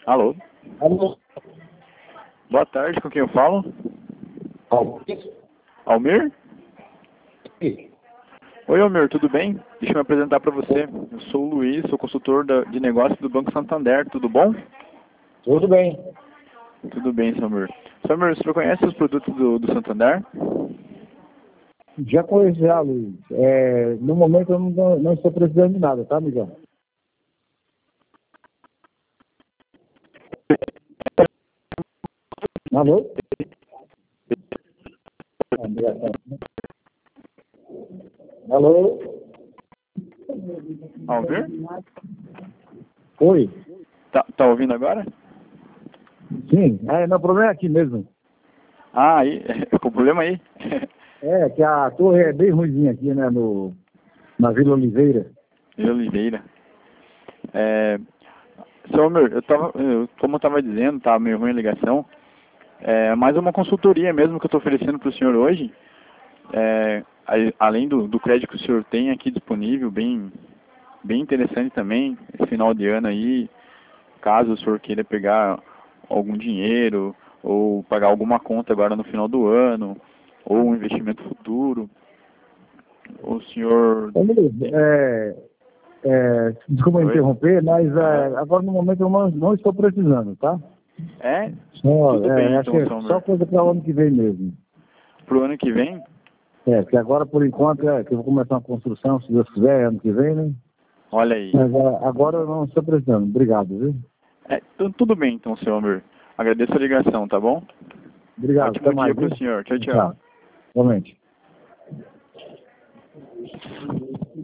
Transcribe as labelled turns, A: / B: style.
A: Alô?
B: Alô?
A: Boa tarde, com quem eu falo? Almir?
B: Sim.
A: Oi, Almir, tudo bem? Deixa eu me apresentar para você. Eu sou o Luiz, sou consultor de negócios do Banco Santander, tudo bom?
B: Tudo bem.
A: Tudo bem, seu Almir. Seu Almir, você conhece os produtos do Santander?
B: Já conheço já, Luiz. No momento eu não estou precisando de nada, tá, Miguel? Alô? Alô?
A: Almir?
B: Oi?
A: Tá ouvindo agora?
B: Sim, meu problema é aqui mesmo.
A: Ah, aí, com problema aí?
B: Que a torre é bem ruimzinha aqui, né, na Vila Oliveira.
A: De Oliveira. Seu Almir, como eu estava dizendo, tá meio ruim a ligação. Mais uma consultoria mesmo que eu estou oferecendo para o senhor hoje. Além do crédito que o senhor tem aqui disponível, bem interessante também, esse final de ano aí, caso o senhor queira pegar algum dinheiro, ou pagar alguma conta agora no final do ano, ou um investimento futuro, o senhor...
B: Ô, Luiz, desculpa
A: Oi?
B: interromper, mas agora no momento eu não estou precisando, tá?
A: Tudo bem
B: Acho
A: então,
B: que é
A: seu
B: só
A: Almir.
B: coisa para o ano que vem mesmo.
A: Pro ano que vem?
B: Porque agora, por enquanto, que eu vou começar uma construção, se Deus quiser, ano que vem, né?
A: Olha aí.
B: Mas agora eu não estou precisando. Obrigado, viu?
A: Tudo bem então, seu Almir. Agradeço a ligação, tá bom?
B: Obrigado. Até
A: Ótimo dia
B: mais,
A: pro
B: viu?
A: senhor. Tchau, tchau.
B: Tchau. Realmente.